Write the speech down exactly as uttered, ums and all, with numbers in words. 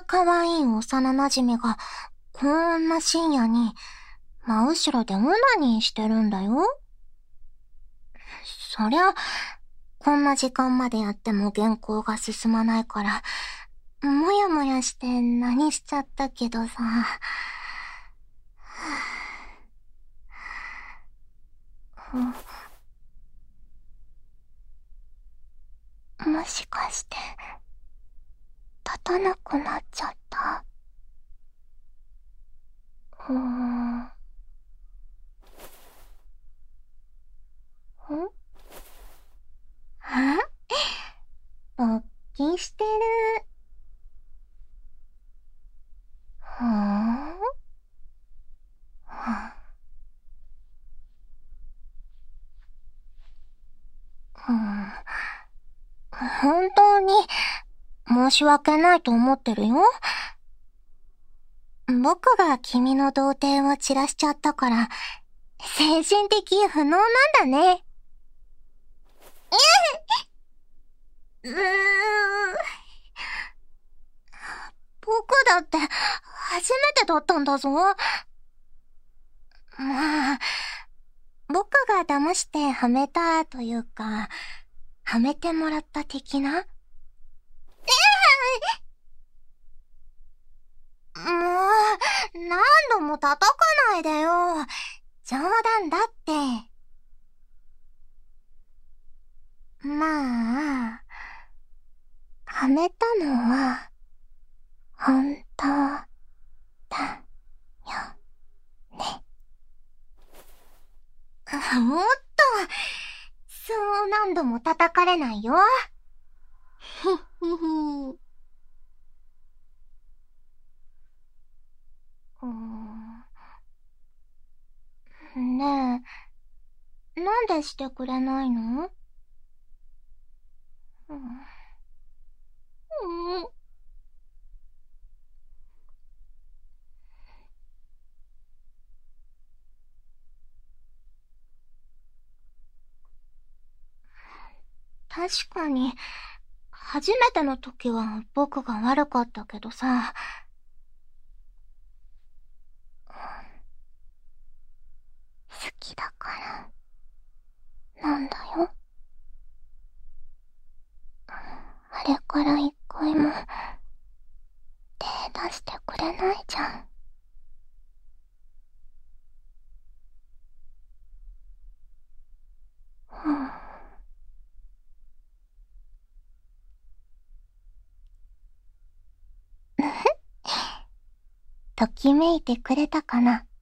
可愛い幼馴染が、こんな深夜に、真後ろでオナニーしてるんだよ。そりゃ、こんな時間までやっても原稿が進まないから、もやもやして何しちゃったけどさ。もしかして、立たなくなっちゃった。うーん。ん？あ？勃起してる。ふーん。うん。本当に、申し訳ないと思ってるよ。僕が君の童貞を散らしちゃったから、精神的不能なんだね。うーん。僕だって、初めてだったんだぞ。まあ、僕が騙してはめたというか、はめてもらった的な？もう、何度も叩かないでよ。冗談だって。まあ、はめたのは、本当だよね。おっと、そう何度も叩かれないよ。ふっふふ。うーん。ねえ、なんでしてくれないの？うん。うん。確かに、初めての時は僕が悪かったけどさ。好きだから、なんだよ。あれから一回も、手出してくれないじゃん。うん。ときめいてくれたかな。